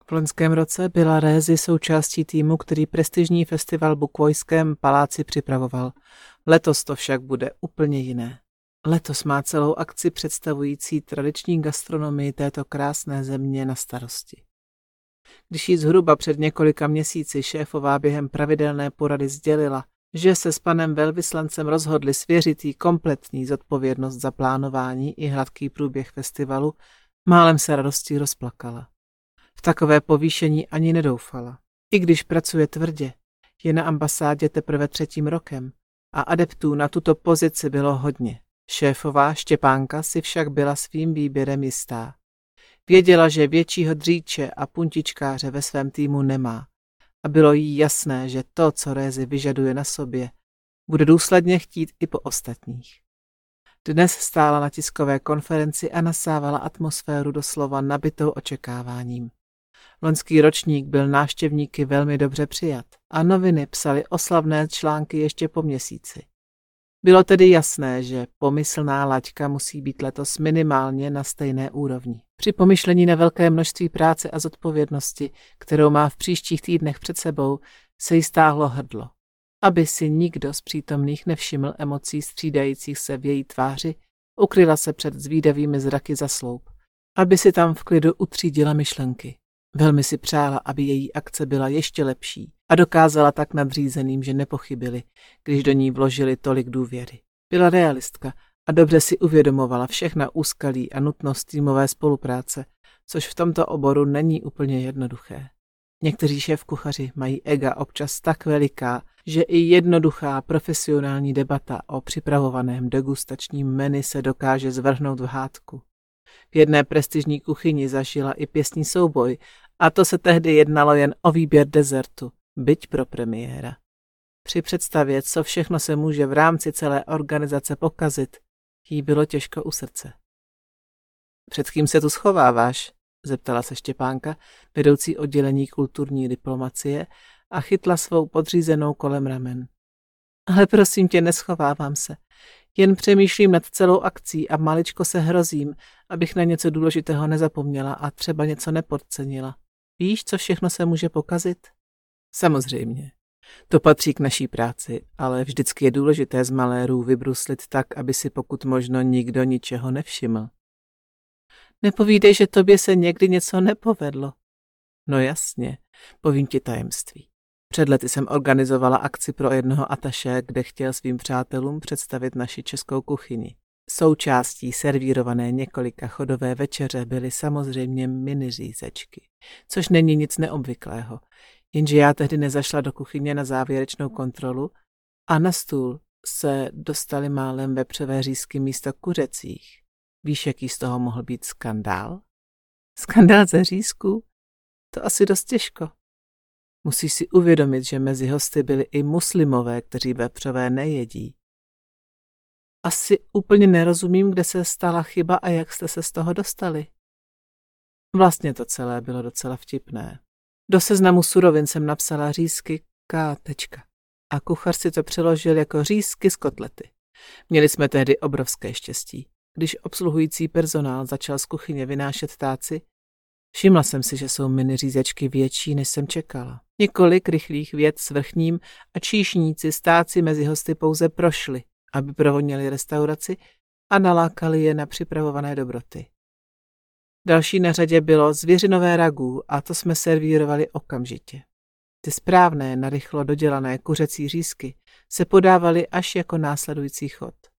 V loňském roce byla Rézy součástí týmu, který prestižní festival Bukvojském paláci připravoval. Letos to však bude úplně jiné. Letos má celou akci představující tradiční gastronomii této krásné země na starosti. Když jí zhruba před několika měsíci šéfová během pravidelné porady sdělila, že se s panem velvyslancem rozhodli svěřit jí kompletní zodpovědnost za plánování i hladký průběh festivalu, málem se radostí rozplakala. V takové povýšení ani nedoufala. I když pracuje tvrdě, je na ambasádě teprve 3. rokem a adeptů na tuto pozici bylo hodně. Šéfová Štěpánka si však byla svým výběrem jistá. Věděla, že většího dříče a puntičkáře ve svém týmu nemá a bylo jí jasné, že to, co Rézy vyžaduje na sobě, bude důsledně chtít i po ostatních. Dnes stála na tiskové konferenci a nasávala atmosféru doslova nabitou očekáváním. Loňský ročník byl návštěvníky velmi dobře přijat a noviny psaly oslavné články ještě po měsíci. Bylo tedy jasné, že pomyslná laťka musí být letos minimálně na stejné úrovni. Při pomyšlení na velké množství práce a zodpovědnosti, kterou má v příštích týdnech před sebou, se jí stáhlo hrdlo. Aby si nikdo z přítomných nevšiml emocí střídajících se v její tváři, ukryla se před zvídavými zraky za sloup, aby si tam v klidu utřídila myšlenky. Velmi si přála, aby její akce byla ještě lepší a dokázala tak nadřízeným, že nepochybili, když do ní vložili tolik důvěry. Byla realistka a dobře si uvědomovala všechna úskalí a nutnost týmové spolupráce, což v tomto oboru není úplně jednoduché. Někteří šéfkuchaři mají ega občas tak veliká, že i jednoduchá profesionální debata o připravovaném degustačním menu se dokáže zvrhnout v hádku. V jedné prestižní kuchyni zažila i pěstní souboj a to se tehdy jednalo jen o výběr dezertu, byť pro premiéra. Při představě, co všechno se může v rámci celé organizace pokazit, jí bylo těžko u srdce. Před kým se tu schováváš? Zeptala se Štěpánka, vedoucí oddělení kulturní diplomacie, a chytla svou podřízenou kolem ramen. Ale prosím tě, neschovávám se. Jen přemýšlím nad celou akcí a maličko se hrozím, abych na něco důležitého nezapomněla a třeba něco nepodcenila. Víš, co všechno se může pokazit? Samozřejmě. To patří k naší práci, ale vždycky je důležité z malérů vybruslit tak, aby si pokud možno nikdo ničeho nevšiml. Nepovídej, že tobě se někdy něco nepovedlo. No jasně, povím ti tajemství. Před lety jsem organizovala akci pro jednoho ataše, kde chtěl svým přátelům představit naši českou kuchyni. Součástí servírované několika chodové večeře byly samozřejmě mini řízečky, což není nic neobvyklého. Jenže já tehdy nezašla do kuchyně na závěrečnou kontrolu a na stůl se dostaly málem vepřové řízky místo kuřecích. Víš, jaký z toho mohl být skandál? Skandál ze řízků? To asi dost těžko. Musíš si uvědomit, že mezi hosty byli i muslimové, kteří vepřové nejedí. Asi úplně nerozumím, kde se stala chyba a jak jste se z toho dostali. Vlastně to celé bylo docela vtipné. Do seznamu surovin jsem napsala řízky K. A kuchař si to přeložil jako řízky z kotlety. Měli jsme tehdy obrovské štěstí. Když obsluhující personál začal z kuchyně vynášet táci, všimla jsem si, že jsou mini řízečky větší, než jsem čekala. Několik rychlých vět s vrchním a číšníci s táci mezi hosty pouze prošli, aby provonili restauraci a nalákali je na připravované dobroty. Další na řadě bylo zvěřinové ragu a to jsme servírovali okamžitě. Ty správné, narychlo dodělané kuřecí řízky se podávaly až jako následující chod.